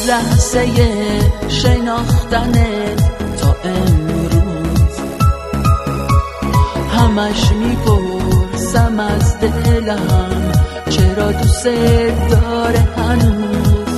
لحظه شناختنت تا امروز همش میپرسم از دلم چرا دوست داره هنوز.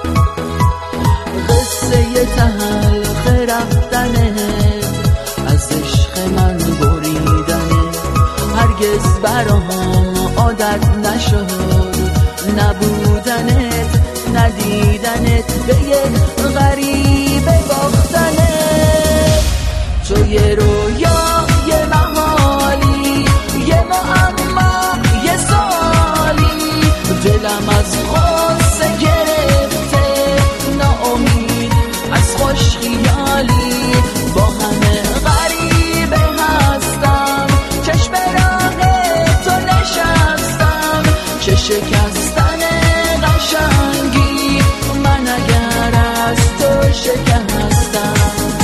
قصه تلخ رفتنت از عشق من بریدنت هرگز برام عادت نشد نبودنت ندیدنت به یک غریبه باختنت. تو یه رویا یه محالی یه معما یه سالی دلم از غصه گرفته ناامید از خوش خیالی با همه غریبه هستم چشم راه تو نشستم چه شکستن قشنگی من اگر از تو شکستم.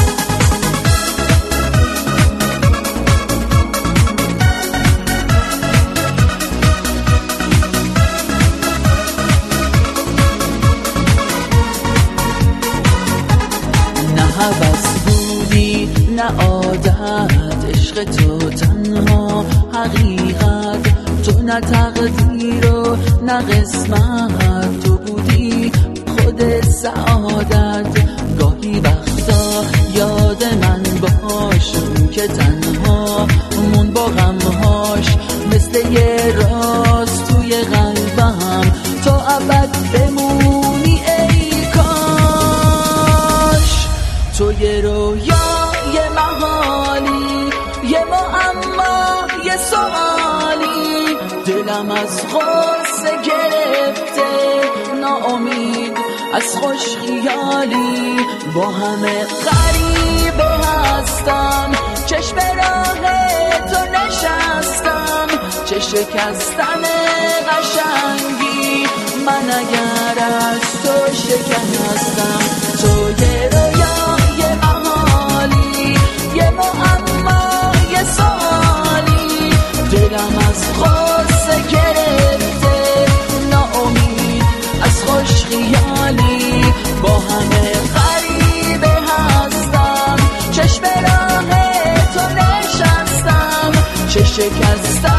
نه هوس بودی نه عادت عشق تو تنها حقیقت تو نه تقدیر و نه قسمت تو بودی خود سعادت. گاهی وقتا یاد من باش که تنها مون با غمهاش مثل یه راز توی قلبم تا ابد بمونی ای کاش. تو یه رویا یه محالی یه معما یه سوالی دلم از غصه گرفته ناامید از خوش خیالی با همه غریبه هستم چشم راه تو نشستم چه شکستن قشنگی من اگر از تو شکستم. تو یه رویا یه محالی یه معما یه سوالی دلم از غصه گرفته ناامید از خوش خیالی با همه غریبه هستم چشم راه تو نشستم چه شکستم